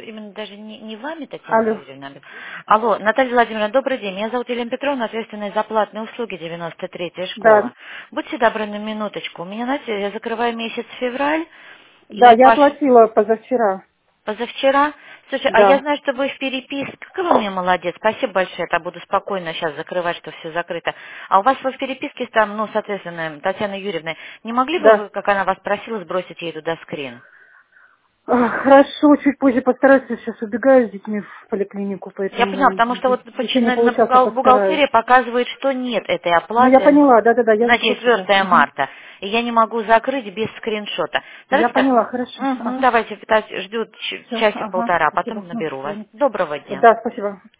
именно даже не вами, Татьяна Алло. Юрьевна. Алло, Наталья Владимировна, добрый день. Меня зовут Елена Петровна, ответственная за платные услуги 93-я Да. школа. Будьте добры на минуточку. У меня, знаете, я закрываю месяц февраль, Да, и я ваш оплатила позавчера. позавчера. Слушай, а я Да. знаю, что вы в переписке. Какой вы мне молодец. Спасибо большое. Я буду спокойно сейчас закрывать, что все закрыто. А у вас вы в переписке там, ну, соответственно, Татьяна Юрьевна, не могли бы Да. вы, как она вас просила, сбросить ей туда скрин? Хорошо, чуть позже постараюсь. Я сейчас убегаю с детьми в поликлинику, Я поняла, поэтому потому что вот если не на получаться, постараюсь. бухгалтерии показывает, что нет этой Ну, я оплаты поняла, да-да-да, я на сброшу, да. 4 Мгм. марта. И я не могу закрыть без скриншота. Я Давайте так, поняла, хорошо. Ага. давайте жду Все, ага, часик-полтора, а спасибо. потом Ну, до наберу вас. свидания. Доброго дня. Да, спасибо.